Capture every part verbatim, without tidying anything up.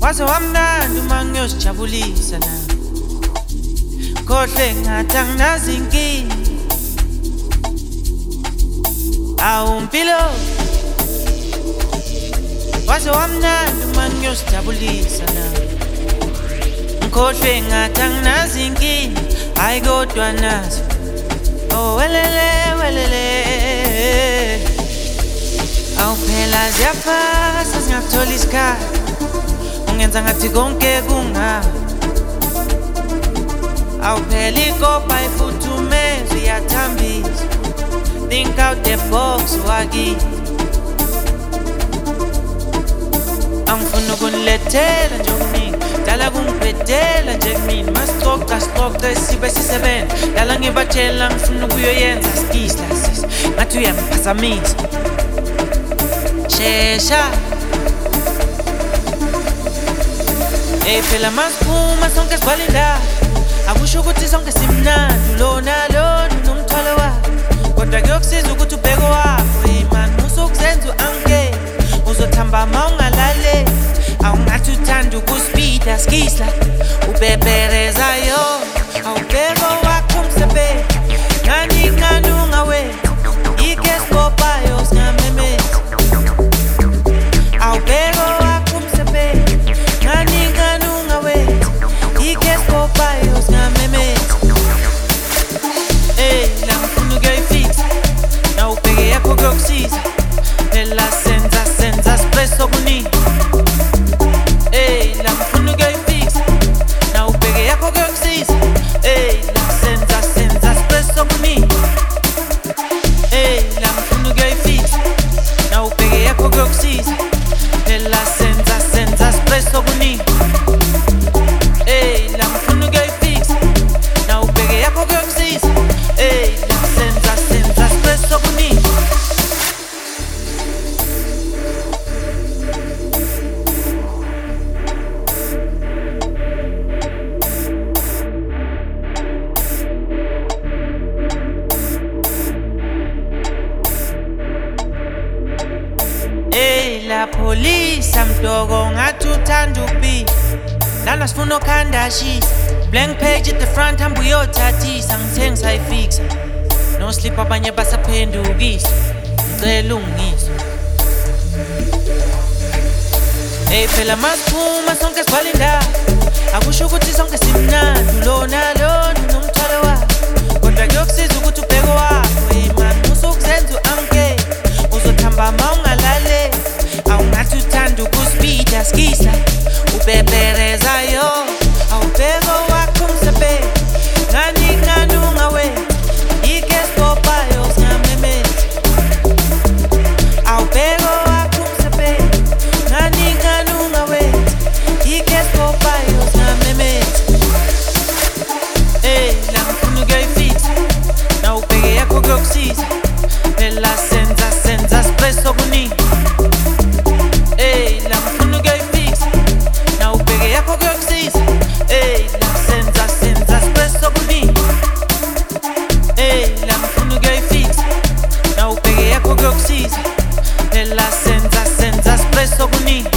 waze wamnandi uma ngiyozijabulisa na khohle ngathi anginazi inkinga awu mpilo waze wamnandi uma ngiyozijabulisa na khohle ngathi anginazi inkinga hayi kodwa nazo oh welele welele awu phela ziyafasa singakuthola isikhathi ungenza ngathi konke kunga awu phela ikopa ifuthumeza iyathambisa think out the box waki angifuna ukunilethela nje okuningi dala kungibhedela nje kumina masixoxa sixoxe sibe sisebenza dala ngibatshela ngifuna ukuyoyenza skisla sis ngathi uyamphazamisa shesha ey phela masiphuma sonke sigwalinda akusho ukuthi sonke simnandi lona lona nomthwalo wakho kodwa kuyokusiza ukuthi ubheke wakho hey man usukuzenza u-anke uzothamba ma ungalale awungathi uthanda ukuspeeda skisla ubeberezayo awubheke wakho umsebenzi ngani ngani ungawenza ikesipopayo singamemeza awubheke wakho umsebenzi ngani ngani ungawenza ikesipopayo singamemeza ey la ngifuna ukuyoyifixa na ubheke yakho kuyokusiza phela senza senza espresso kuningi ey la ngifuna ukuyoyifixa na ubheke yakho kuyokusiza ey la senza senza espresso kuningi ey la ngifuna ukuyoyifixa na ubheke yakho kuyokusiza phela senza senza espresso kuningi ey la ngifuna ukuyoyifixa na ubheke yakho kuyokusiza ey la senza senza espresso kuningi ey la polisa mdogo ngathi uthanda uphi lana sifuna ukhandashisa blank page at the front hamba uyothathisa ngithe ngisayifixa no sleep abanye basaphendukisa ngicela ungiso ey phela masiphuma sonke sigwalinda akusho ukuthi sonke simnandi lona lona nomthwalo wakho kodwa kuyokusiza ukuthi ubheke wakho hey man usukuzenza u-anke uzothamba ma ungalale awungathi uthanda ukuspeeda skisla ubeberezayo awubheke wakho umsebenzi ngani ngani ungawenza ikesipopayo singamemeza awubheke wakho umsebenzi ngani ngani ungawenza ikesipopayo singamemeza ey la ngifuna ukuyoyifixa na ubheke yakho kuyokusiza phela senza senza espresso kuningi ey la ngifuna ukuyoyifixa na ubheke yakho kuyokusiza ey la senza senza espresso kuningi ey la ngifuna ukuyoyifixa na ubheke yakho kuyokusiza phela senza senza espresso kuningi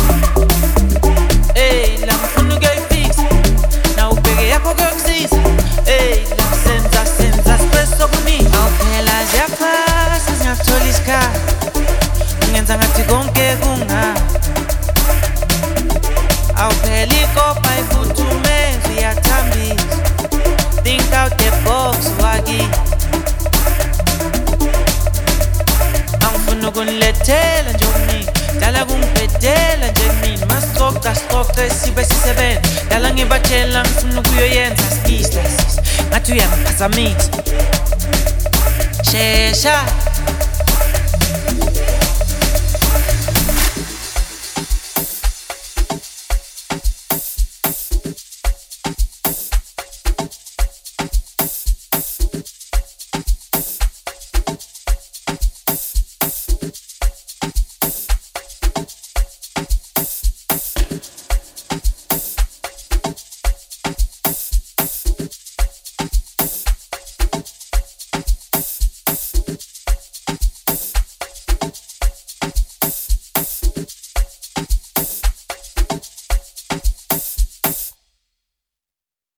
ey la ngifuna ukuyoyifixa na ubheke yakho kuyokusiza ey la senza senza espresso kuningi awu phela ziyafasa singakuthola isikhathi ungenza ngathi konke kunga awu phela ikopa ifuthumeza iyathambisa think out the box waki angifuna ukunilethela nje okuningi dala kungibhedela nje kumina masixoxa sixoxe sibe sisebenza dala ngibatshela ngifuna ukuyoyenza skisla sis ngathi uyamphazamisa shesha